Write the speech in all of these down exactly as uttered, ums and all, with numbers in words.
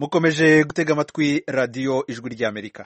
mukomeje gutega amatwi radiyo ijwi ry'Amerika.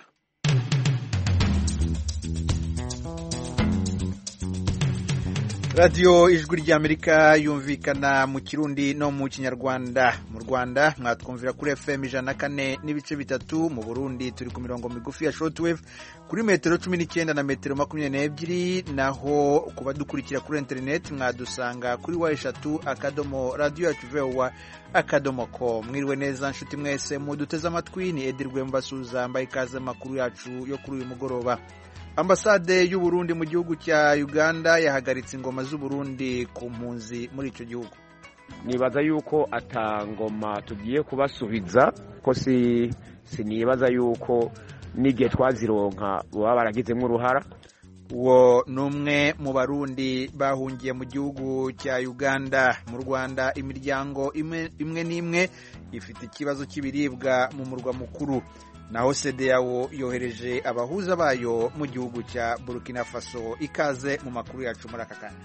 radiyo ijwi ry'Amerika yumvikana mu Kirundi no mu Kinyarwanda. Mu Rwanda mwatwumvira kuri F M ijana na kane n'ibice bitatu, mu Burundi turi ku mirongo migufi ya shortwave kuri metero cumi n'icyenda na metero makumyabiri n'ebyiri, naho kuba dukurikira kuri internet mwadusanga kuri wa eshatu akadomo radiyo yacu vowa akadomo com. Mwiriwe neza nshuti mwese muduteze amatwi, ni Edirwe Mbasuza mbaye ikaze makuru yacu yo kuri uyu mugoroba. Ambasade y'u Burundi mu gihugu cya Uganda yahagaritse ingoma z'u Burundi ku mpunzi muri icyo gihugu. Nibaza yuko atangoma tugiye kubasubiza ko si sinibaza yuko n'igihe twazironka baba baragizemo uruhara. Uwo numwe mu Barundi bahungiye mu gihugu cya Uganda. Mu Rwanda imiryango imwe imwe n'imwe ifite ikibazo cy'ibiribwa mu murwa mukuru. Naho CEDEAO yohereje abahuza bayo mu gihugu cya Burkina Faso. Ikaze mu makuru yacu muri aka kanya.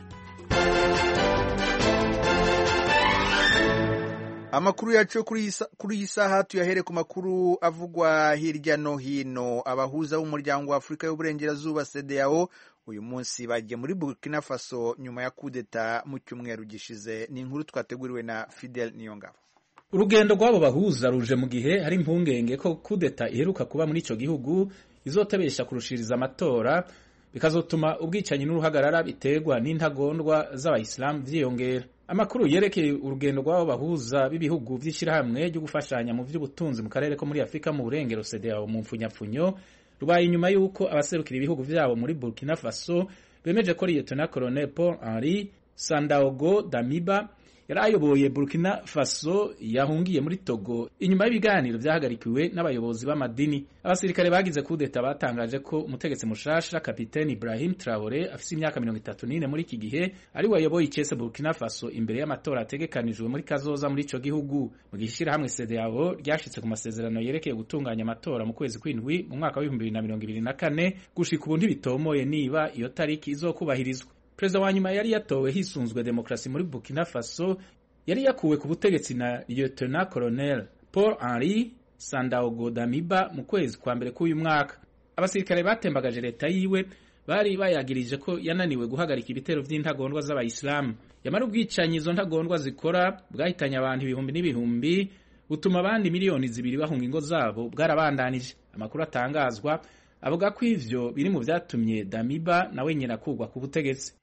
Amakuru yacu kuri iyi saha tuyahere ku makuru avugwa hirya no hino. Abahuza b'umuryango wa Afurika y'Uburengerazuba CEDEAO uyu munsi bagiye muri Burkina Faso nyuma ya kudeta mu cyumweru gishize. Ni inkuru twateguriwe na Fidel Niyongabo. Urugendo rw'abo bahuza ruje mu gihe hari impungenge ko kudeta iheruka kuba muri ico gihugu izotebesha kurushiriza amatora, bikazotuma ubwicanyi n'uruhagarara biterwa n'intagondwa z'abayisilamu vyiyongera. Amakuru yerekeye urugendo rw'abo bahuza b'ibihugu vy'ishirahamwe ryo gufashanya mu vy'ubutunzi mu karere ko muri Afrika mu burengero CEDEAO mu mfunyapfunyo rubaye inyuma y'uko abaserukira ibihugu vyabo muri Burkina Faso bemeje ko Lieutenant Colonel Paul Henri Sandaogo Damiba yarayoboye Burkina Faso yahungiye muri Togo inyuma y'ibiganiro vyahagarikiwe n'abayobozi b'amadini. Abasirikare bagize kudeta batangaje ko umutegetsi mushasha Kapiteni Ibrahim Traoré afise imyaka mirongo itatu n'ine muri iki gihe ari we yayoboye icese Burkina Faso imbere y'amatora ategekanijwe muri kazoza muri ico gihugu. Mu gishira hamwe CEDEAO ryashitse ku masezerano yerekeye gutunganya amatora mu kwezi kw'indwi mu mwaka wa bibiri na mirongo ibiri na kane, gushika ubu ntibitomoye niba iyo tariki izokubahirizwa. Perezida wa nyuma yari yatowe hisunzwe demokrasi muri Burkina Faso yari yakuwe ku butegetsi na Lieutenant Colonel Paul Henri Sandaogo Damiba mu kwezi kwa mbere k'uyu mwaka. Abasirikare batembagaje leta yiwe bari bayagirije ko yananiwe guhagarika ibitero vy'intagondwa z'abayisilamu. Yamara ubwicanyi izo ntagondwa zikora bwahitanye abantu ibihumbi n'ibihumbi, butuma abandi miliyoni zibiri bahunga ingo zabo bwarabandanije. Amakuru atangazwa avuga ko ivyo biri mu vyatumye Damiba nawe nyina kugwa ku butegetsi.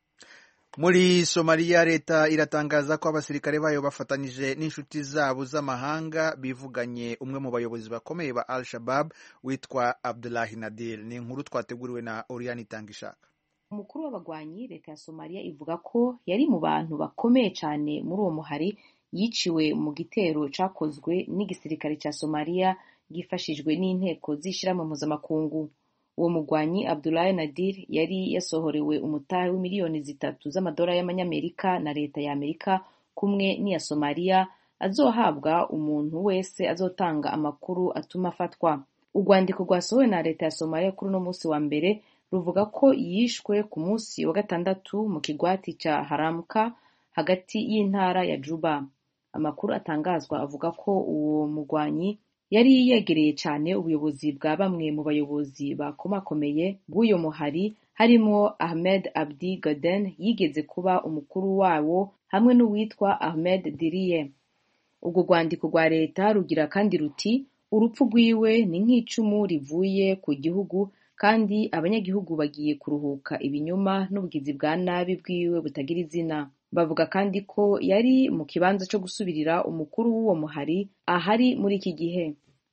Muri Somalia leta iratangaza ko abasirikare bayo bafatanyije n'inshuti zabo z'amahanga bivuganye umwe mu bayobozi bakomeye ba Al-Shabaab witwa Abdullahi Nadir. Ni inkuru twateguriwe na Oriane Itangishaka. Umukuru w'abagwanyi leta ya Somalia ivuga ko yari mu bantu bakomeye cyane muri uwo muhari yiciwe mu gitero cakozwe n'igisirikare ca Somalia gifashijwe n'inteko z'ishirahamwe mpuzamakungu. Uwo mugwanyi Abdullahi Nadir yari yasohorewe umutahe w'imiliyoni zitatu z'amadolari y'amanyamerika na leta ya Amerika kumwe n'iya Somalia, azohabwa umuntu wese azotanga amakuru atuma afatwa. Urwandiko rwasohowe na leta ya Somalia kuri uno munsi wa mbere ruvuga ko yishwe ku munsi wa gatandatu mu kigwati ca Haramka hagati y'intara ya Juba. Amakuru atangazwa avuga ko uwo mugwanyi yari yegereye cyane ubuyobozi bwa bamwe mu bayobozi bakomakomeye bw'uyo muhari, harimo Ahmed Abdi Gaden yigeze kuba umukuru wawo hamwe n'uwitwa Ahmed Diriye. Ubwo rwandiko rwa leta rugira kandi ruti urupfu rwiwe ni nk'icumu rivuye ku gihugu kandi abanyagihugu bagiye kuruhuka ibinyoma n'ubugizi bwa nabi bwiwe butagira izina. Bavuga kandi ko yari mu kibanza cyo gusubirira umukuru w'uwo muhari ahari muri iki gihe.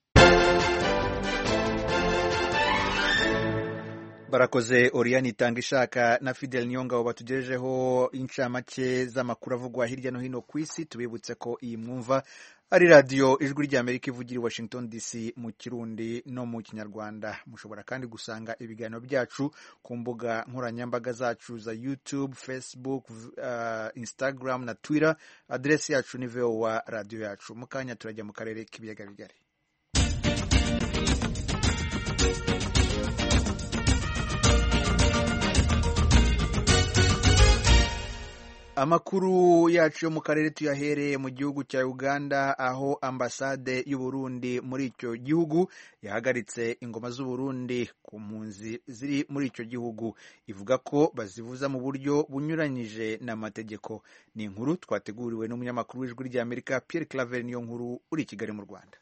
Barakoze Oriane Itangishaka na Fidel Niyongabo batugejejeho incamake z'amakuru avugwa hirya no hino ku isi. Tubibutse ko iyi mwumva ari radiyo ijwi ry'Amerika ivugira i Washington D C mu Kirundi no mu Kinyarwanda. Mushobora kandi gusanga ibiganiro byacu ku mbuga nkoranyambaga zacu za YouTube, Facebook, uh, Instagram na Twitter. Adresi yacu ni vowa radio yacu. Mukanya turajya mu karere k'ibiyaga bigari. Amakuru yacu yo mu karere tuyahereye mu gihugu cya Uganda, aho ambasade y'u Burundi muri icyo gihugu yahagaritse ingoma z'u Burundi ku mpunzi ziri muri icyo gihugu, ivuga ko bazivuza mu buryo bunyuranyije n'amategeko. Ni inkuru twateguriwe n'umunyamakuru w'ijwi ry'Amerika Pierre Claver niyo nkuru uri i Kigali mu Rwanda.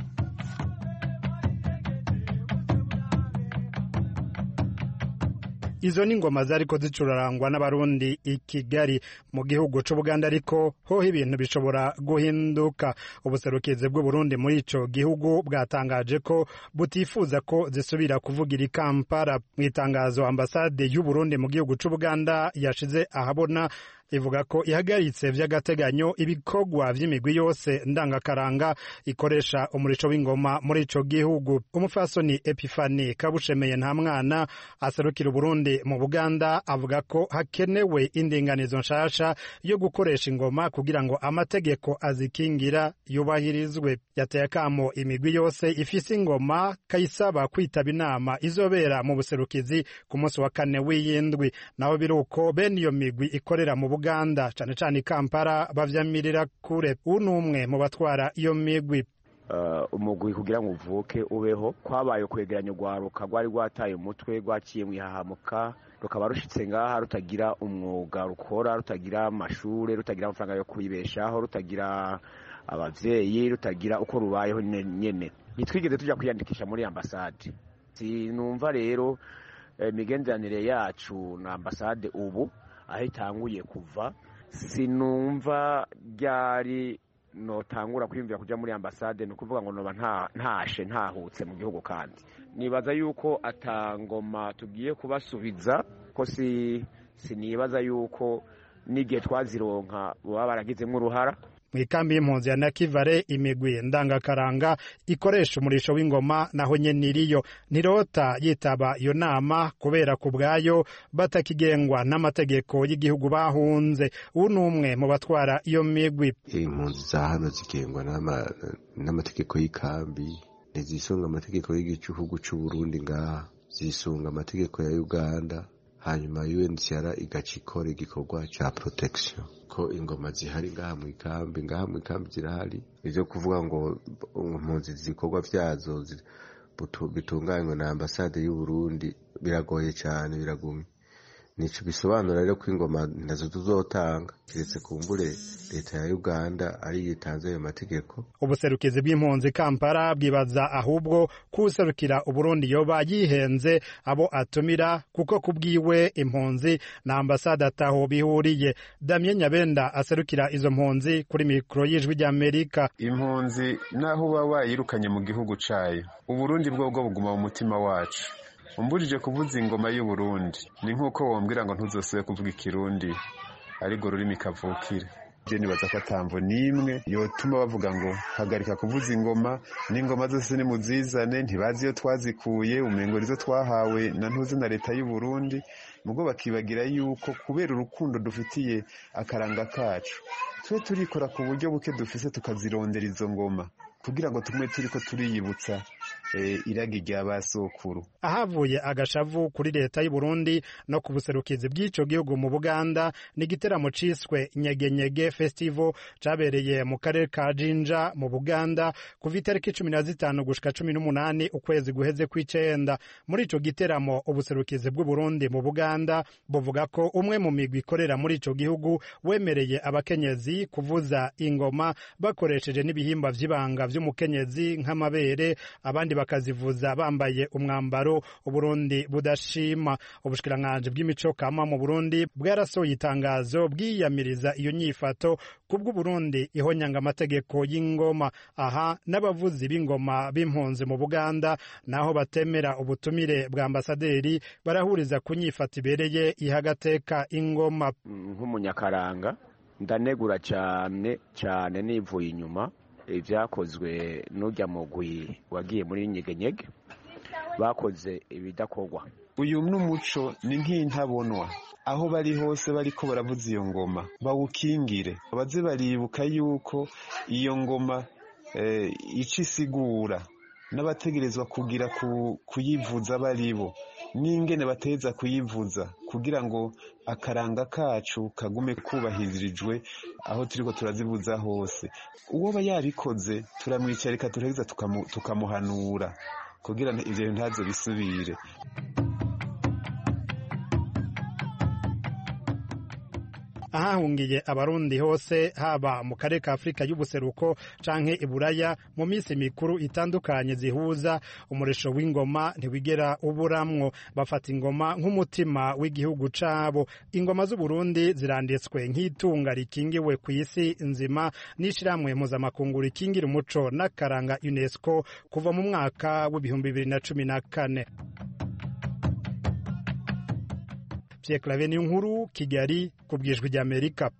Izo ni ngoma zariko zicurarangwa n'abarundi i Kigali mu gihugu c'Ubuganda, ariko ho ibintu bishobora guhinduka. Ubuserukizi bw'u Burundi muri ico gihugu bwatangaje ko butifuza ko zisubira kuvugira i Kampala. Mu itangazo ambasade y'u Burundi mu gihugu c'Ubuganda yashize ahabona ivuga ko ihagaritse vy'agateganyo ibikorwa vy'imigwi yose ndangakaranga ikoresha umurisho w'ingoma muri ico gihugu. Umufasoni Epifani Kabushemeye nta mwana aserukira Burundi mu Buganda avuga ko hakenewe indinganizo nshasha yo gukoresha ingoma kugira ngo amategeko azikingira yubahirizwe. Yateye akamo imigwi yose ifise ingoma kayisaba kwitaba inama izobera mu buserukizi ku munsi wa kane w'iyindwi. Naho biruko bene iyo migwi ikorera mu Uganda cane cane Kampala bavyamirira kure. Unumwe mu batwara iyo migwi uh, umugwi kugira ngo uvuke ubeho kwabaye kwegeranya ugwaruka rwari rwataye umutwe rwaciye mwihahamuka rukaba rushitse ngaha rutagira umwuga rukora, rutagira amashure, rutagira amafaranga yo kwibeshaho, rutagira abavyeyi, rutagira uko rubayeho nyene. Nitwigeze tuja kwiyandikisha muri ambasade. Sinumva rero imigenderanire yacu na ambasade ubu aho itanguye kuva, sinumva ryari notangura kwiyumvira kuja muri ambasade, no kuvuga ngo noba nta ntashe ntahutse mu gihugu. Kandi nibaza yuko atangoma tugiye kubasubiza ko si sinibaza yuko n'igihe twazironka baba baragizemwo uruhara. Mwikambi y'impunzi ya Nakivale imigwi ndangakaranga ikoresha umurisho w'ingoma naho nyene iriyo ntirota yitaba iyo nama kubera ku bwayo batakigengwa n'amategeko y'igihugu bahunze. Ubu numwe mu batwara iyo migwi. Impunzi za hano zigengwa n'amategeko y'ikambi, ntizisunga amategeko y'igihugu c'u Burundi ngaha, zisunga amategeko ya Uganda. Hanyuma U N H C R igaca ikora igikorwa ca protection ko ingoma zihari ngaha mu ikambi, ngaha mu ikambi zirahari. Ivyo kuvuga ngo impunzi zikorwa vyazo bitunganywe na ambasade y'u Burundi biragoye cyane, biragumye. Nico bisobanura rero ko ingoma nazo tuzotanga kiretse kumbure leta ya Uganda ari yitanze ayo mategeko. Ubuserukizi bw'impunzi Kampala bwibaza ahubwo kuserukira u Burundi yoba yihenze abo atumira, kuko kubwiwe impunzi na ambasade ataho bihuriye. Damien Nyabenda aserukira izo mpunzi kuri mikro y'ijwi ry'Amerika. Impunzi naho baba yirukanye mu gihugu cayo, u Burundi bwo bwo buguma mu mutima wacu. Umbujije kuvuza ingoma y'u Burundi ni nkuko wombwira ngo ntuzosubire kuvuga ikirundi ariko rurimi kavukire. Je nibaza ko atamvo nimwe yotuma bavuga ngo hagarika kuvuza ingoma, n'ingoma zose ni muzizane, ntibazi yo twazikuye, umengo rizo twahawe na ntuzi na leta y'u Burundi. Mugo bakibagira yuko kubera urukundo dufitiye akaranga kacu twe turikora ku buryo buke dufise tukazirondera izo ngoma kugira ngo tumwe turiko turiyibutsa E, iragi rya basokuru. Ahavuye agashavu kuri leta y'u Burundi no ku buserukizi bw'ico gihugu mu Buganda ni igiteramo ciswe Nyegenyege Festival cabereye mu karere ka Jinja mu Buganda kuva itariki cumi na zitanu gushika cumi n'umunani ukwezi guheze kw'icenda. Muri ico giteramo ubuserukizi bw'u Burundi mu Buganda buvuga ko umwe mu migwi ikorera muri ico gihugu wemereye abakenyezi kuvuza ingoma bakoresheje n'ibihimba vy'ibanga vy'umukenyezi nk'amabere, abandi bakazivuza bambaye umwambaro Uburundi budashima. Ubushikiranganji bw'imico kama mu Burundi bwarasohoye itangazo bwiyamiriza iyo nyifato kubwo Burundi ihonyanga amategeko y'ingoma. Aha n'abavuzi b'ingoma b'impunzi mu Buganda naho batemera ubutumire bwa ambasaderi barahuriza ku nyifato ibereye ihagateka ingoma. Nk'umunyakaranga ndanegura cyane cyane nivuye inyuma ivyakozwe n'urya mugwi wagiye muri Nyegenyege, bakoze ibidakorwa. Uyu n'umuco ni nk'intabonwa, aho bari hose bariko baravuza iyo ngoma bawukingire, baze baribuka yuko iyo ngoma eh, ico isigura n'abategerezwa kugira ku, kuyivuza baribo n'ingene bateza kuyivuza kugira ngo akaranga kacu kagume kubahirijwe aho turiko turazivuza hose. Uwo ba yabikoze turamwicarika turaheza tukamu, tukamuhanura kugira ivyo bintu ntazo bisubire. ahahungiye abarundi hose haba mu karere ka Afrika y'ubuseruko canke iburaya mu minsi mikuru itandukanye zihuza umuresho w'ingoma ntiwigera uburamwo. Bafata ingoma nk'umutima w'igihugu cabo. Ingoma z'u Burundi ziranditswe nk'itunga rikingiwe ku isi nzima n'ishiramwe mpuzamakungu rikingira umuco n'akaranga UNESCO kuva mu mwaka w'ibihumbi bibiri na cumi na kane. Pierre Claver Niyonkuru, Kigali, ku bw'Ijwi ry'Amerika.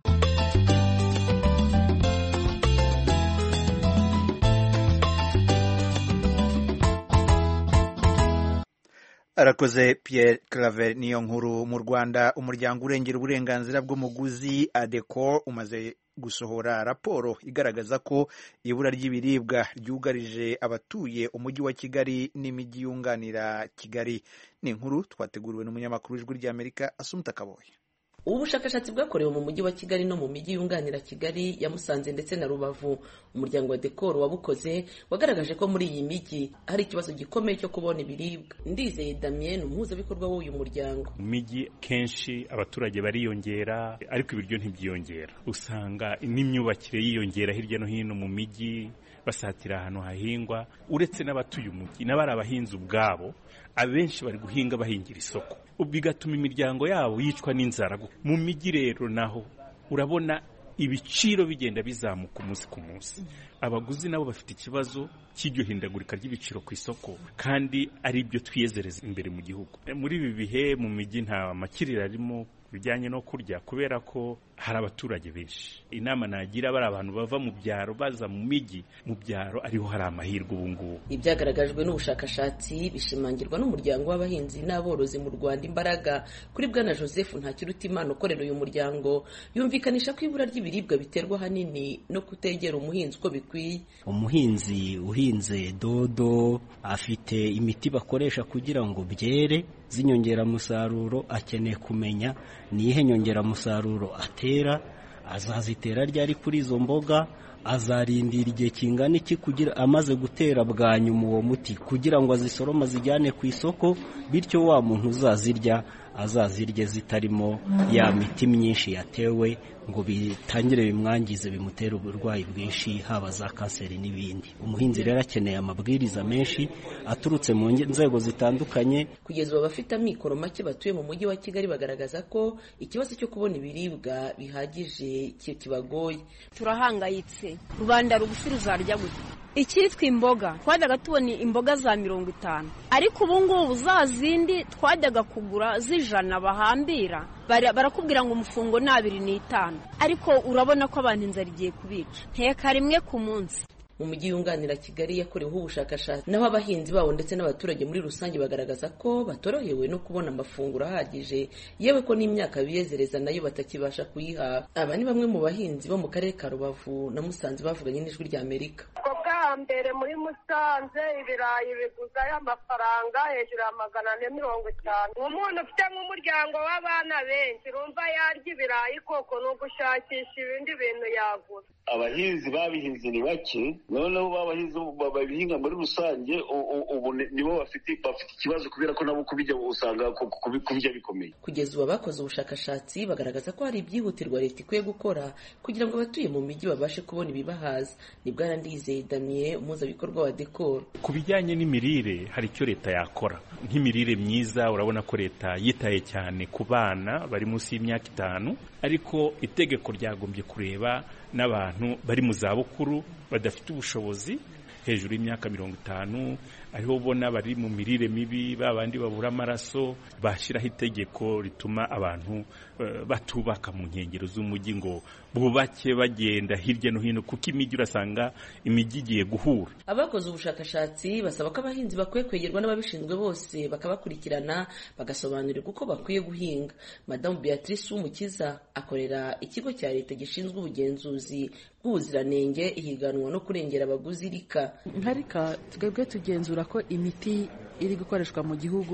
Arakoze Pierre Claver Niyonkuru. Mu Rwanda, umuryango urengera uburenganzira bw'umuguzi ADECO umaze gusohora raporo igaragaza ko ibura ry'ibiribwa ryugarije abatuye umujyi wa Kigali n'imijyi yunganira Kigali. Ni inkuru twateguriwe n'umunyamakuru w'Ijwi ry'Amerika Asumta Kaboye. Ubu bushakashatsi bwakorewe mu mujyi wa Kigali no mu mijyi yunganira Kigali ya Musanze ndetse na Rubavu. Umuryango wa ADECO wabukoze wagaragaje ko muri iyi mijyi hari ikibazo gikomeye cyo kubona ibiribwa. Ndizeye Damien, umuhuzabikorwa w'uyu muryango. Mu mijyi kenshi abaturage bariyongera ariko ibiryo ntibyiyongera. Usanga n'imyubakire yiyongera hirya no hino mu mijyi, basatira ahantu hahingwa. Uretse n'abatuye umujyi n'abari abahinzi ubwabo, abenshi bari guhinga bahingira isoko, bigatuma imiryango yabo yicwa n'inzara. Mu mijyi rero naho urabona ibiciro bigenda bizamuka umunsi ku munsi. Abaguzi nabo bafite ikibazo cy'iryo hindagurika ry'ibiciro ku isoko, kandi ari byo twiyezereza imbere mu gihugu. Muri ibi bihe mu mijyi nta makiriro arimo bijyanye no kurya kubera ko hari abaturage benshi. Inama nagira bari abantu bava mu byaro baza mu mijyi, mu byaro ariho hari amahirwe ubu ngubu. Ibyagaragajwe n'ubushakashatsi bishimangirwa n'umuryango w'abahinzi n'aborozi mu Rwanda Imbaraga. Kuri Bwana Joseph Ntakirutimana ukorera uyu muryango, yumvikanisha ko ibura ry'ibiribwa biterwa hanini no kutegera umuhinzi uko bikwiye. Umuhinzi uhinze dodo afite imiti bakoresha kugira ngo byere z'inyongeramusaruro, akeneye kumenya nihe nyongeramusaruro atera, azazitera ryari kuri izo mboga, azarindira igihe kingana iki kugira amaze gutera bwa nyuma uwo muti kugira ngo azisoroma zijyane ku isoko, bityo wa muntu uzazirya azazirye zitarimo ya miti myinshi yatewe ngo bitangire bimwangize bimutere uburwayi bwinshi haba za kanseri n'ibindi. Umuhinzi rero akeneye amabwiriza menshi aturutse mu nzego zitandukanye. Kugeza ubu abafite amikoro make batuye mu mujyi wa Kigali bagaragaza ko ikibazo cyo kubona ibiribwa bihagije kibagoye. Turahangayitse, rubanda rugufi ruzarya gute? Icyitwa imboga twajyaga tubona imboga za mirongo itanu, ariko ubu ngubu za zindi twajyaga kugura z'ijana bahambira barakubwira ngo umufungo ni abiri n'itanu, ariko urabona ko abantu inzara igiye kubica. Nteka rimwe ku munsi. Mu mujyi yunganira Kigali yakoreweho ubushakashatsi, naho abahinzi bawo ndetse n'abaturage muri rusange bagaragaza ko batorohewe no kubona amafunguro ahagije, yewe ko n'imyaka biyezereza nayo batakibasha kuyiha. Aba ni bamwe mu bahinzi bo mu karere ka Rubavu na Musanze bavuganye n'Ijwi ry'Amerika. Mbere muri Musanze ibirayi biguza y'amafaranga hejuru ya magana ane mirongo itanu. Umuntu ufite nk'umuryango w'abana benshi urumva yarya ibirayi koko ni ugushakisha ibindi bintu yagura. Abahinzi babihinze ni bake, noneho babahinzi babihinga muri rusange ubu nibo bafite bafite ikibazo kubera ko nabo kubijya usanga kubijya bikomeye. Kugeza ubu abakoze ubushakashatsi bagaragaza ko hari ibyihutirwa leta ikwiye gukora kugira ngo abatuye mu mijyi babashe kubona ibibahaza. Ni Bwana Ndizeye Damien, umuhuzabikorwa wa ADECO. Ku bijyanye n'imirire hari icyo leta yakora nk'imirire myiza. Urabona ko leta yitaye cyane ku bana bari munsi y'imyaka itanu, ariko itegeko ryagombye kureba n'abantu bari mu zabukuru badafite ubushobozi hejuru y'imyaka mirongo itanu, ariho ubona bari mu mirire mibi, babandi babura amaraso. Bashyiraho itegeko rituma abantu uh, batubaka mu nkengero z'umujyi ngo bubake bagenda hirya no hino, kuko imijyi urasanga imijyi igiye guhura. Abakoze ubushakashatsi basaba ko abahinzi bakwiye kwegerwa n'ababishinzwe bose bakabakurikirana bagasobanurirwa uko bakwiye guhinga. Madamu Beatrice Umukiza akorera ikigo cya leta gishinzwe ubugenzuzi bw'ubuziranenge, ihiganwa no kurengera abaguzi Rika. Nkarika twebwe tugenzura ko imiti iri gukoreshwa mu gihugu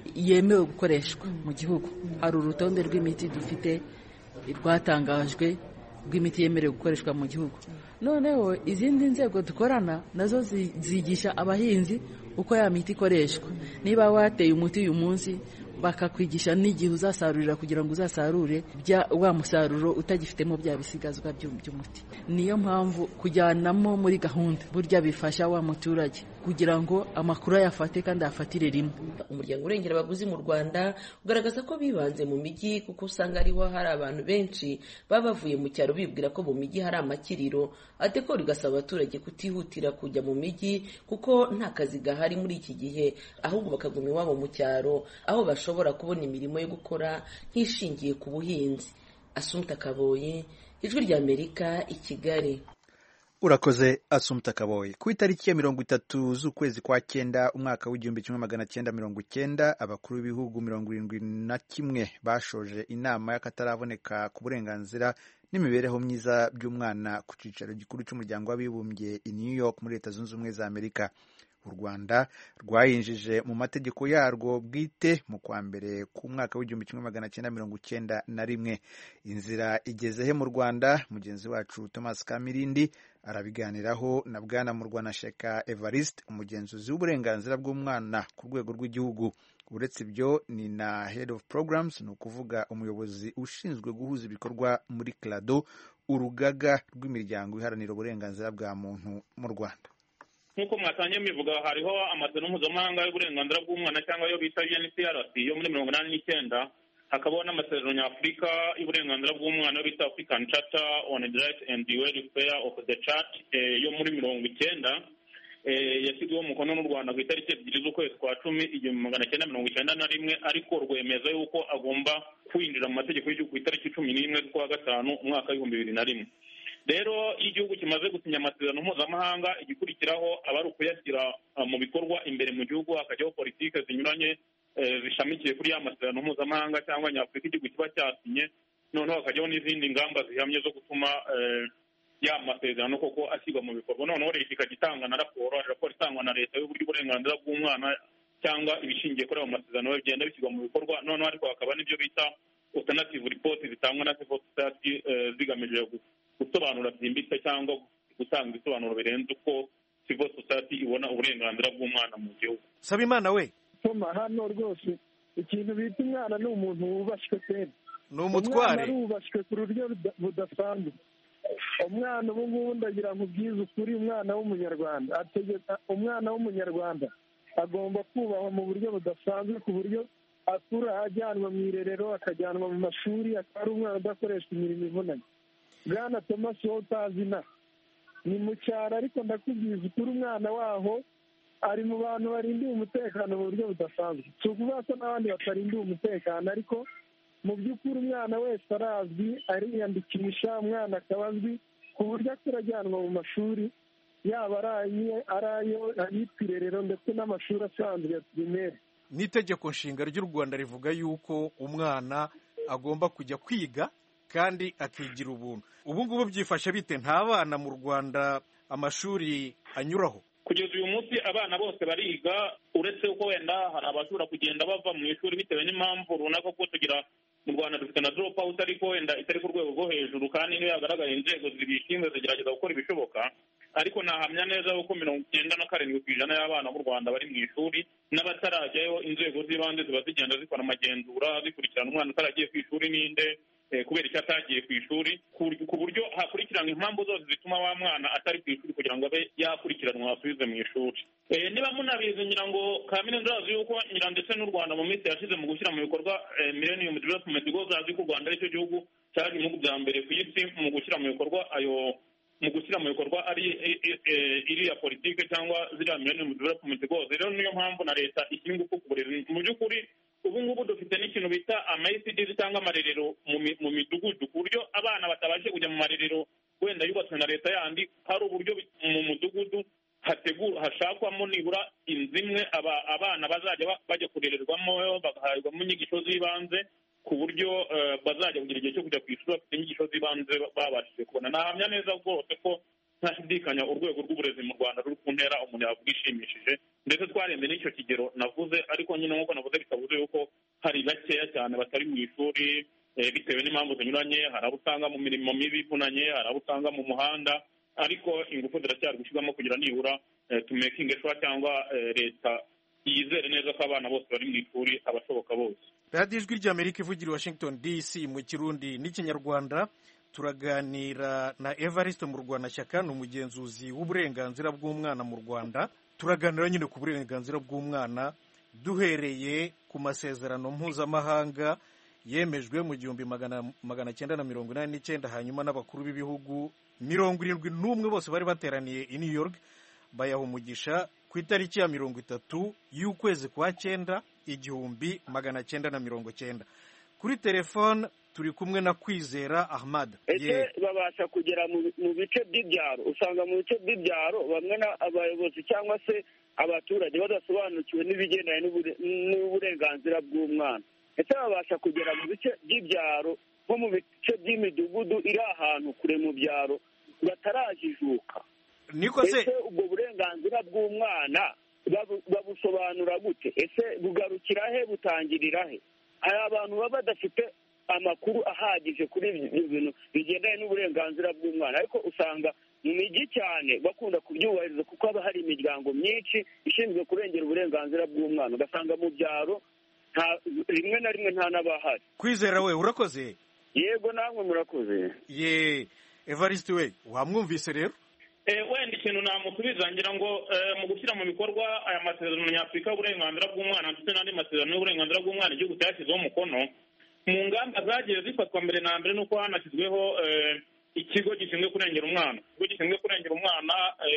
yemewe gukoreshwa mu gihugu. Hari urutonde rw'imiti dufite rwatangajwe rw'imiti yemerewe gukoreshwa mu gihugu. Noneho izindi nzego dukorana nazo zigisha abahinzi uko ya miti ikoreshwa. Niba wateye umuti uyu munsi bakakwigisha n'igihe uzasarurira kugira ngo uzasarure bya wa musaruro utagifitemo bya bisigazwa by'umuti. Niyo mpamvu kujyanamo muri gahunda burya bifasha wa muturage kugira ngo amakuru ayafate kandi afatire rimwe. Umuryango urengera abaguzi mu Rwanda ugaragaza ko bibanze mu mijyi kuko usanga ariho hari abantu benshi baba bavuye mu cyaro bibwira ko mu mijyi hari amakiriro, atekora igasaba abaturage kutihutira kujya mu mijyi kuko nta kazi gahari muri iki gihe, ahubwo bakaguma iwabo mu cyaro aho bashobora kubona imirimo yo gukora nk'ishingiye ku buhinzi. Assumpta Kaboyi, Ijwi ry'Amerika, i Kigali. Urakoze Assumpta Kaboyi. Ku itariki ya mirongo itatu z'ukwezi kwa cyenda umwaka w'igihumbi kimwe magana cyenda mirongo cyenda abakuru b'ibihugu mirongo irindwi na kimwe bashoje inama y'akataraboneka ku burenganzira n'imibereho myiza by'umwana ku cyicaro gikuru cy'umuryango w'abibumbye i New York muri Leta Zunze Ubumwe za Amerika. U Rwanda rwayinjije mu mategeko yarwo bwite mu kwa mbere ku mwaka w'igihumbi kimwe magana cyenda mirongo cyenda na rimwe. Inzira igezehe mu Rwanda, mugenzi wacu Thomas Kamirindi arabiganiraho na Bwana Murwanashyaka Evariste, umugenzuzi w'uburenganzira bw'umwana ku rwego rw'igihugu. Uretse ibyo ni na Head of Programs, ni ukuvuga umuyobozi ushinzwe guhuza ibikorwa muri CLADO, urugaga rw'imiryango iharanira uburenganzira bwa muntu mu Rwanda. nk'uko mwatangiye mivuga hariho amasezerano mpuzamahanga y'uburenganzira bw'umwana cyangwa yo bita U N C R C yo muri mirongo inani n'icyenda, hakabaho n'amasezerano nyafurika y'uburenganzira bw'umwana yo bita African Charter on the Rights and the Welfare of the Child yo muri mirongo icyenda, yashyizweho umukono n'u Rwanda ku itariki ebyiri z'ukwezi kwa cumi igihumbi magana cyenda mirongo icyenda na rimwe, ariko rwemeza yuko agomba kwinjira mu mategeko y'igihugu ku itariki cumi n'imwe z'ukwa gatanu umwaka w'ibihumbi bibiri na rimwe. Rero iyo igihugu kimaze gusinya amasezerano mpuzamahanga, igikurikiraho aba ari ukuyashyira mu bikorwa imbere mu gihugu, hakajyaho politike zinyuranye zishamikiye kuri ya masezerano mpuzamahanga cyangwa nyafurika igihugu kiba cyasinye, noneho hakajyaho n'izindi ngamba zihamye zo gutuma ya masezerano koko ashyirwa mu bikorwa. Noneho leta ikajya itanga na raporo, raporo itangwa na leta y'uburyo uburenganzira bw'umwana cyangwa ibishingiye kuri ayo masezerano bigenda bishyirwa mu bikorwa. Noneho ariko hakaba n'ibyo bita alternative report zitangwa na civil society zigamije gusobanura byimbitse cyangwa gutanga ibisobanuro birenze uko civil society ibona uburenganzira bw'umwana mu gihugu. Sabimana we Toma, hano rwose ikintu bita umwana ni umuntu wubashywe pe, ni umutware, umwana arubashywe ku buryo budasanzwe. Umwana ubu ngubu ndagira ngo ubwize ukuri, umwana w'umunyarwanda ategeka, umwana w'umunyarwanda agomba kubahwa mu buryo budasanzwe, ku buryo akura ajyanwa mu irerero, akajyanwa mu mashuri, akaba ari umwana udakoresha imirimo ivunanye. Bwana Thomas wowe utazi na ni mu cyaro, ariko ndakubwiza ukuri umwana waho ari mu bantu barindiye umutekano mu buryo budasanzwe. Si ukuvuga ko n'abandi batarindiye umutekano, ariko mu by'ukuri umwana wese arazwi, ariyandikisha, umwana akaba azwi ku buryo akura ajyanwa mu mashuri, yaba ari ayo ayitwa irerero ndetse n'amashuri asanzwe ya primaire. N'itegeko nshinga ry'u Rwanda rivuga yuko umwana agomba kujya kwiga kandi akigira ubuntu. Ubu ngubu byifashe bite? Nta bana mu Rwanda amashuri anyuraho? Kugeza uyu munsi abana bose bariga, uretse uko wenda hari abashobora kugenda bava mu ishuri bitewe n'impamvu runaka, kuko tugira mu Rwanda dufite na drop out, ariko wenda itari ku rwego rwo hejuru, kandi niyo yagaragaye inzego zibishinzwe zigerageza gukora ibishoboka. Ariko nahamya neza yuko mirongo icyenda na karindwi ku ijana y'abana b'u Rwanda bari mu ishuri, n'abatarajyayo inzego z'ibanze ziba zigenda zikora amagenzura zikurikirana umwana utaragiye ku ishuri ninde, kubera icyo atagiye ku ishuri, ku buryo hakurikirana impamvu zose zituma wa mwana atari ku ishuri kugira ngo abe yakurikiranwa asubize mu ishuri. Niba munabizi ngira ngo kaminuza zazi yuko ngira ndetse n'u Rwanda mu minsi yashize mu gushyira mu bikorwa Millennium Development Goals, azi ko u Rwanda aricyo gihugu cyari mu bya mbere ku isi mu gushyira mu bikorwa ayo mu gushyira mu bikorwa ari iriya politike cyangwa ziriya Millennium Development Goals. Rero niyo mpamvu na leta ishyira ingufu ku burezi. Mu by'ukuri ubu ngubu dufite n'ikintu bita ama I C D cyangwa amarerero mu midugudu, ku buryo abana batabashe kujya mu marerero wenda yubatswe na leta yandi, hari uburyo mu mudugudu hategura hashakwamo nibura inzu imwe abana bazajya bajya kurererwamo, bagahabwamo inyigisho z'ibanze, ku buryo bazajya kugira igihe cyo kujya ku ishuri bafite inyigisho z'ibanze babashije kubona. Nahamya neza rwose ko ntashidikanya urwego rw'uburezi mu Rwanda ruri ku ntera umuntu yavuga ishimishije, ndetse twarembe n'icyo kigero navuze, ariko nyine nk'uko navuze bitavuze yuko hari bakeya cyane batari mu ishuri bitewe n'impamvu zinyuranye. Hari abo usanga mu mirimo mibi ivunanye, hari abo usanga mu muhanda, ariko ingufu ziracyari gushyirwamo kugira nibura tumekinge shuwa cyangwa leta yizere neza ko abana bose bari mu ishuri, abashoboka bose. radiyo ijwi ry'amerika ivugira i washington dc mu kirundi n'ikinyarwanda. turaganira na Evariste Murwanashyaka, ni umugenzuzi w'uburenganzira bw'umwana mu Rwanda. turaganira nyine ku burenganzira bw'umwana duhereye ku masezerano mpuzamahanga yemejwe mu gihumbi magana cyenda na mirongo inani n'icyenda, hanyuma n'abakuru b'ibihugu mirongo irindwi n'umwe bose bari bateraniye i New York bayaha umugisha ku itariki ya mirongo itatu y'ukwezi kwa cyenda igihumbi magana cyenda na mirongo cyenda. Kuri telefone turi kumwe na Kwizera Ahmad. ese babasha kugera mu bice by'ibyaro? Usanga mu bice by'ibyaro bamwe abayobozi cyangwa se abaturage badasobanukiwe n'ibigendanye n'uburenganzira bw'umwana. Ese babasha kugera mu bice by'ibyaro nko mu bice by'imidugudu iri ahantu kure mu byaro batarajijuka? Niko se ese ubwo burenganzira bw'umwana babusobanura gute? Ese bugarukira he, butangirira he? Hari abantu baba badafite amakuru ahagije kuri ibyo bintu bigendanye n'uburenganzira bw'umwana, ariko usanga mu mijyi cyane bakunda kubyubahiriza kuko haba hari imiryango myinshi ishinzwe kurengera uburenganzira bw'umwana, ugasanga mu byaro rimwe na rimwe nta n'abahari. Kwizera we urakoze. Yego namwe murakoze. ye Evariste we wamwumvise rero? wenda ikintu namusubiza ngira ngo mu gushyira mu bikorwa aya masezerano nyafurika y'uburenganzira bw'umwana ndetse n'andi masezerano y'uburenganzira bw'umwana igihugu cyashyizeho umukono, mu ngamba zagiye zifatwa mbere na mbere nuko hanashyizweho ikigo gishinzwe kurengera umwana. Ikigo gishinzwe kurengera umwana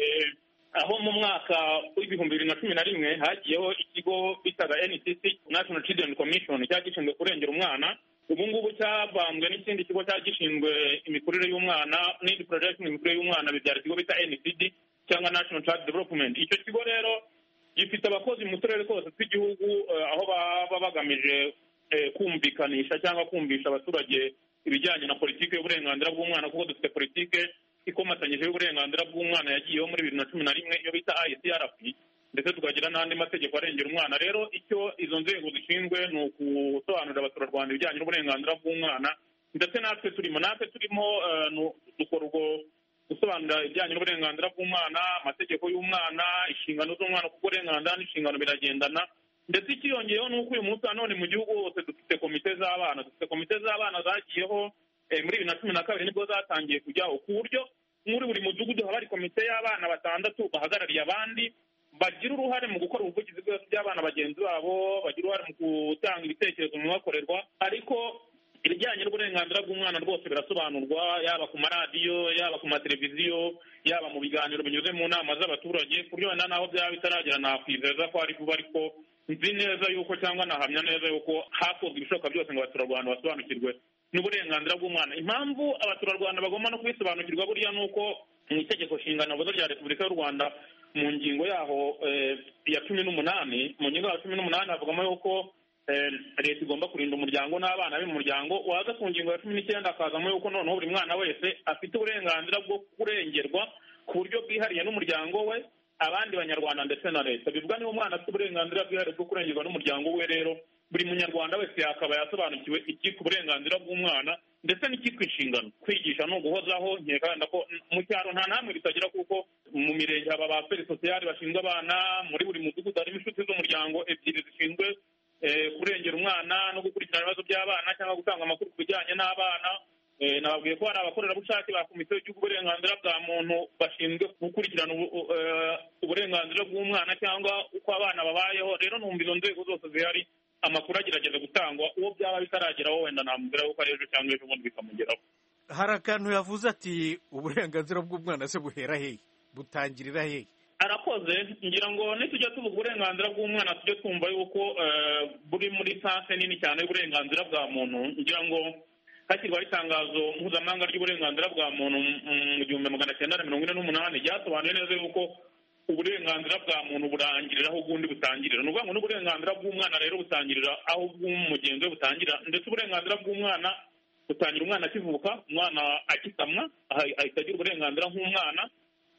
aho mu mwaka w'ibihumbi bibiri na cumi na rimwe hagiyeho ikigo bitaga N C C, National Children Commission, cyari gishinzwe kurengera umwana. Ubu ngubu cyavambwe n'ikindi kigo cyari gishinzwe imikurire y'umwana n'indi projection imikurire y'umwana, bibyara ikigo bita N C D cyangwa National Child Development. Icyo kigo rero gifite abakozi mu turere twose tw'igihugu aho baba bagamije kumvikanisha cyangwa kumvisha abaturage ibijyanye na politiki y'uburenganzira bw'umwana, kuko dufite politiki ikomatanyije y'uburenganzira bw'umwana yagiyeho muri bibiri na cumi na rimwe iyo bita I C R P, ndetse tukagira n'andi mategeko arengera umwana. Rero icyo izo nzego zishinzwe ni ukusobanurira abaturarwanda ibijyanye n'uburenganzira bw'umwana, ndetse natwe turimo natwe turimo dukora ubwo gusobanurira ibijyanye n'uburenganzira bw'umwana, amategeko y'umwana, inshingano z'umwana, kuko uburenganzira n'inshingano biragendana. Ndetse ikiyongeyeho ni uko uyu munsi nanone mu gihugu hose dufite komite z'abana dufite komite z'abana zagiyeho muri bibiri na cumi na kabiri nibwo zatangiye kujyaho, ku buryo muri buri mudugudu haba hari komite y'abana batandatu bahagarariye abandi, bagira uruhare mu gukora ubuvugizi bwose by'abana bagenzi babo, bagira uruhare mu gutanga ibitekerezo mu bakorerwa. Ariko ibijyanye n'uburenganzira bw'umwana rwose birasobanurwa, yaba ku maradiyo, yaba ku mateleviziyo, yaba mu biganiro binyuze mu nama z'abaturage, ku buryo wenda naho byaba bitaragera nakwizeza ko ari vuba, ariko nzi neza yuko cyangwa nahamya neza yuko hakozwe ibishoboka byose ngo abaturarwanda basobanukirwe n'uburenganzira bw'umwana. Impamvu abaturarwanda bagomba no kubisobanukirwa buriya ni uko mu itegeko nshinga rya Repubulika y'u Rwanda mu ngingo yaho ya cumi n'umunani mu ngingo ya cumi n'umunani havugamo yuko leta igomba kurinda umuryango n'abana b'umuryango. Waza ku ngingo ya cumi n'icyenda hakazamo yuko noneho buri mwana wese afite uburenganzira bwo kurengerwa ku buryo bwihariye n'umuryango we, abandi banyarwanda ndetse na leta. Bivuga niba umwana afite uburenganzira bwihariye bwo kurengerwa n'umuryango we, rero buri munyarwanda wese yakaba yasobanukiwe icyitwa uburenganzira bw'umwana ndetse n'icyitwa inshingano. Kwigisha ni uguhozaho, nkeka wenda ko mu cyaro nta namwe bitagira, kuko mu mirenge haba ba peri sosiyali bashinzwe abana, muri buri mudugudu harimo inshuti z'umuryango ebyiri zishinzwe kurengera umwana no gukurikirana ibibazo by'abana cyangwa gutanga amakuru ku bijyanye n'abana. Nababwiye ko hari abakorerabushake ba komisiyo y'igihugu uburenganzira bwa muntu bashinzwe gukurikirana uburenganzira bw'umwana cyangwa uko abana babayeho. Rero numva izo nzego zose zihari amakuru agerageza gutangwa, uwo byaba bitarageraho wenda namubwira yuko ari ejo cyangwa ejo bundi bikamugeraho. Hari akantu yavuze ati uburenganzira bw'umwana se buhera hehe, butangirira hehe? Arakoze. Ngira ngo nitujya tuvuga uburenganzira bw'umwana tujye twumva yuko buri muri sanse nini cyane y'uburenganzira bwa muntu. Ngira ngo hashyirwaho itangazo mpuzamahanga ry'uburenganzira bwa muntu mu gihumbi magana cyenda na mirongo ine n'umunani ryasobanuye neza yuko uburenganzira bwa muntu burangirira aho ubundi butangirira. Ni ukuvuga ngo n'uburenganzira bw'umwana rero butangirira aho ubw'umugenzi we butangirira, ndetse uburenganzira bw'umwana butangira umwana akivuka, umwana akisamwa ahita agira uburenganzira nk'umwana,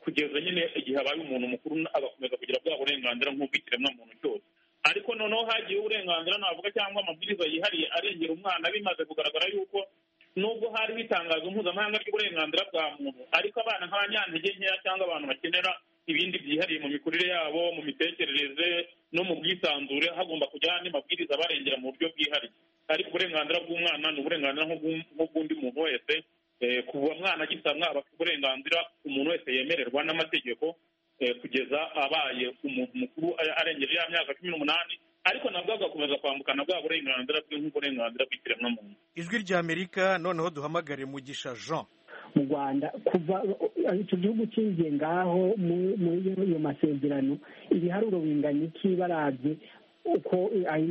kugeza nyine igihe abaye umuntu mukuru agakomeza kugira bwa burenganzira nk'ubw'ikiremwamuntu cyose. Ariko noneho hagiye uburenganzira navuga cyangwa amabwiriza yihariye arengera umwana, bimaze kugaragara yuko nubwo hari itangazo mpuzamahanga ry'uburenganzira bwa muntu, ariko abana nk'abanyantege nkeya cyangwa abantu bakenera ibindi byihariye mu mikurire yabo, mu mitekerereze no mu bwisanzure, hagomba kujya andi mabwiriza barengera mu buryo bwihariye. Ariko uburenganzira bw'umwana ni uburenganzira nk'ubw'undi muntu wese, kuva mwana agisamwa aba afite uburenganzira umuntu wese yemererwa n'amategeko kugeza abaye umuntu mukuru arengera ya myaka cumi n'umunani, ariko nabwo agakomeza kwambukana bwa burenganzira bwe nk'uburenganzira bw'ikiremwamuntu. Ijwi ry'Amerika, noneho duhamagare Mugisha Jean. Mu Rwanda kuva icyo gihugu cyinjiye ngaho muri iyo masezerano, ibiharuro bingana iki barabye uko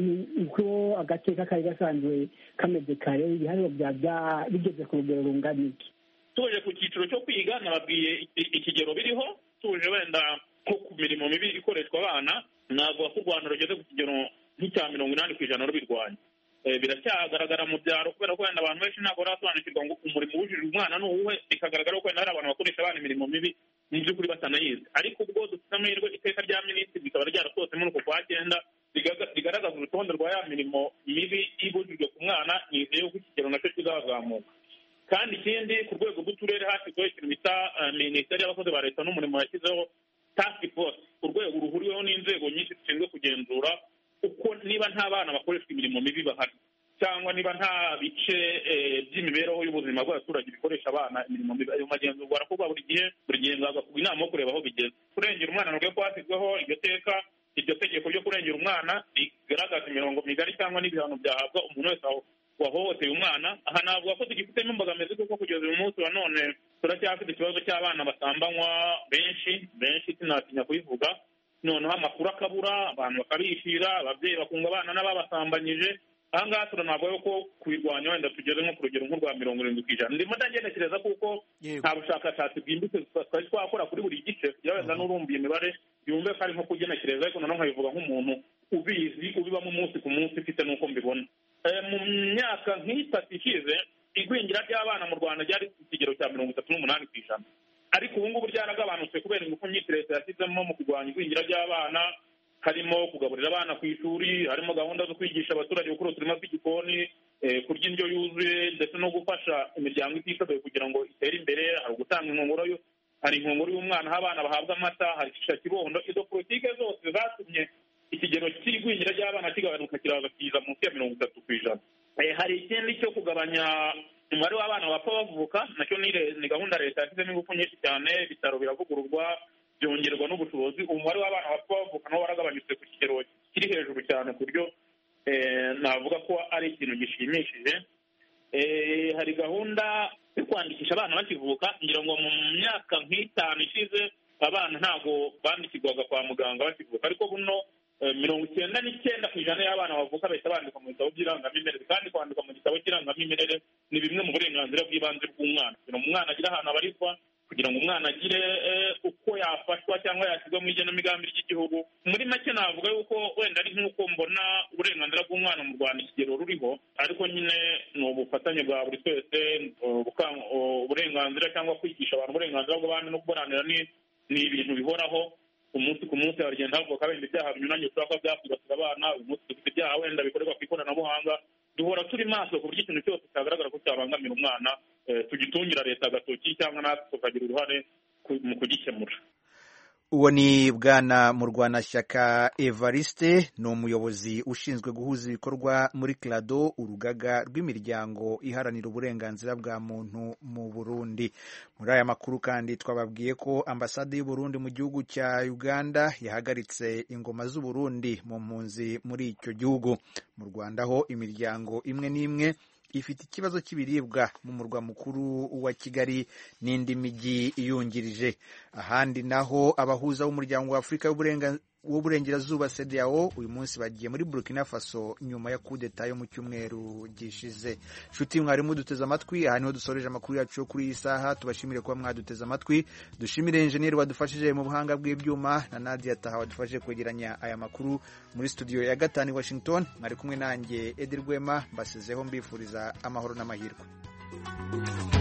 uko agateka kari gasanzwe kameze kare, ibiharuro bya bigeze ku rugero rungana iki? Tuje ku cyiciro cyo kwiga nababwiye ikigero biriho, tuje wenda nko ku mirimo mibi ikoreshwa abana, navuga ko u Rwanda rugeze ku kigero nk'icya mirongo inani ku ijana rubirwanya. Biracyagaragara mu byaro kubera ko wenda abantu benshi ntabwo barasobanukirwa ngo umurimo wujuje umwana ni uwuhe, bikagaragara ko wenda hari abantu bakoresha abana imirimo mibi mu by'ukuri batanayizi. Ariko ubwo dufite amahirwe iteka rya minisitiri rikaba ryarasohotse muri uko kwa cyenda rigaragaza urutonde rwa ya mirimo mibi ibujijwe ku mwana, nizeye ko ikigero nacyo kizazamuka. Kandi ikindi, ku rwego rw'uturere hashyizweho ikintu bita minisiteri y'abakozi ba leta n'umurimo yashyizeho task force, urwego ruhuriweho n'inzego nyinshi zishinzwe kugenzura uko niba nta bana bakoreshwa imirimo mibi bahari, cyangwa niba nta bice by'imibereho y'ubuzima bw'abaturage bikoresha abana imirimo mibi. Ayo magenzurwa arakorwa buri gihe, buri gihe nzagakorwa inama yo kureba aho bigeze. Kurengera umwana nubwo ko hashyizweho iryo teka, iryo tegeko ryo kurengera umwana rigaragaza imirongo migari cyangwa n'ibihano byahabwa umuntu wese wahohoteye umwana. Aha navuga ko tugifitemo imbogamizi kuko kugeza uyu munsi wa none turacyafite ikibazo cy'abana basambanywa benshi benshi, sinatinya kubivuga. Noneho amakuru akabura, abantu bakabishira, ababyeyi bakunga abana n'ababasambanyije. Aha ngaha turanavuga ko kubirwanya wenda tugeze nko ku rugero nk'urwa mirongo irindwi ku ijana. Ndimo ndagenekereza kuko nta bushakashatsi bwimbitse twari twakora kuri buri gice kugira wenda n'urumva imibare yumve ko ari nko kugenekereza, ariko noneho nkabivuga nk'umuntu ubizi ubibamo umunsi ku munsi ufite n'uko mbibona. Mu myaka nk'itatu ishize igwingira ry'abana mu Rwanda ryari ku kigero cya mirongo itatu n'umunani ku ijana, ariko ubu ngubu ryaragabanutse kubera ingufu nyinshi leta yashyizemo mu kurwanya igwingira ry'abana, harimo kugaburira abana ku ishuri, harimo gahunda zo kwigisha abaturage gukora uturima tw'igikoni, kurya indyo yuzuye, ndetse no gufasha imiryango itishoboye kugira ngo itere imbere. Hari ugutanga inkongoro, hari inkongoro y'umwana aho abana bahabwa amata, hari shisha kibondo. Izo politike zose zatumye ikigero cy'igwingira ry'abana kigabanuka kiraza kiza munsi ya mirongo itatu ku ijana. Hari ikindi cyo kugabanya umubare w'abana bapfa bavuka, nacyo ni gahunda leta yashyizemo ingufu nyinshi cyane. Ibitaro biravugururwa, byongerwa n'ubushobozi. Umubare w'abana bapfa bavuka nawo waragabanyutse ku kigero kiri hejuru cyane, ku buryo navuga ko ari ikintu gishimishije. Hari gahunda yo kwandikisha abana bakivuka, ngira ngo mu myaka nk'itanu ishize abana ntabwo bandikirwaga kwa muganga bakivuka, ariko buno mirongo icyenda n'icyenda ku ijana y'abana bavuka bahita bandikwa mu bitabo by'irangamimerere. Kandi kwandikwa mu gitabo cy'irangamimerere ni bimwe mu burenganzira bw'ibanze bw'umwana, kugira ngo umwana agire ahantu abarizwa, kugira ngo umwana agire uko yafashwa cyangwa yashyirwa mu igenamigambi ry'igihugu. Muri make navuga yuko wenda ari nk'uko mbona uburenganzira bw'umwana mu Rwanda ikigero ruriho, ariko nyine ni ubufatanye bwa buri twese. Uburenganzira cyangwa kwigisha abantu uburenganzira bw'abandi no kuburanira ni ibintu bihoraho. Umunsi ku munsi haragenda havuka wenda ibyaha binyuranye ushobora kuba byakwibasira abana. Uyu munsi dufite ibyaha wenda bikorerwa ku ikoranabuhanga. Duhora turi maso ku buryo ikintu cyose cyagaragara ko cyabangamira umwana tugitungira leta agatoki, cyangwa natwe tukagira uruhare mu kugikemura. Uwo ni Bwana Murwanashyaka Evariste, ni umuyobozi ushinzwe guhuza ibikorwa muri CRADO, urugaga rw'imiryango iharanira uburenganzira bwa muntu mu Burundi. Muri aya makuru kandi twababwiye ko ambasade y'u Burundi mu gihugu cya Uganda yahagaritse ingoma z'u Burundi mu mpunzi muri icyo gihugu. Mu Rwanda ho imiryango imwe n'imwe ifite ikibazo cy'ibiribwa mu murwa mukuru wa Kigali n'indi mijyi iyungirije. Ahandi naho abahuza b'umuryango wa Afurika w'uburengerazuba C E D E A O uyu munsi bagiye muri Burkina Faso nyuma ya kudeta yo mu cyumweru gishize. Nshuti mwari muduteze amatwi, aha niho dusoreje amakuru yacu yo kuri iyi saha. Tubashimire kuba mwaduteze amatwi, dushimire enjeniyeri wadufashije mu buhanga bw'ibyuma na Nadia Taha wadufashije kwegeranya aya makuru muri studio ya gatanu i Washington. Mwari kumwe nanjye Edi Rwema, mbasizeho mbifuriza amahoro n'amahirwe.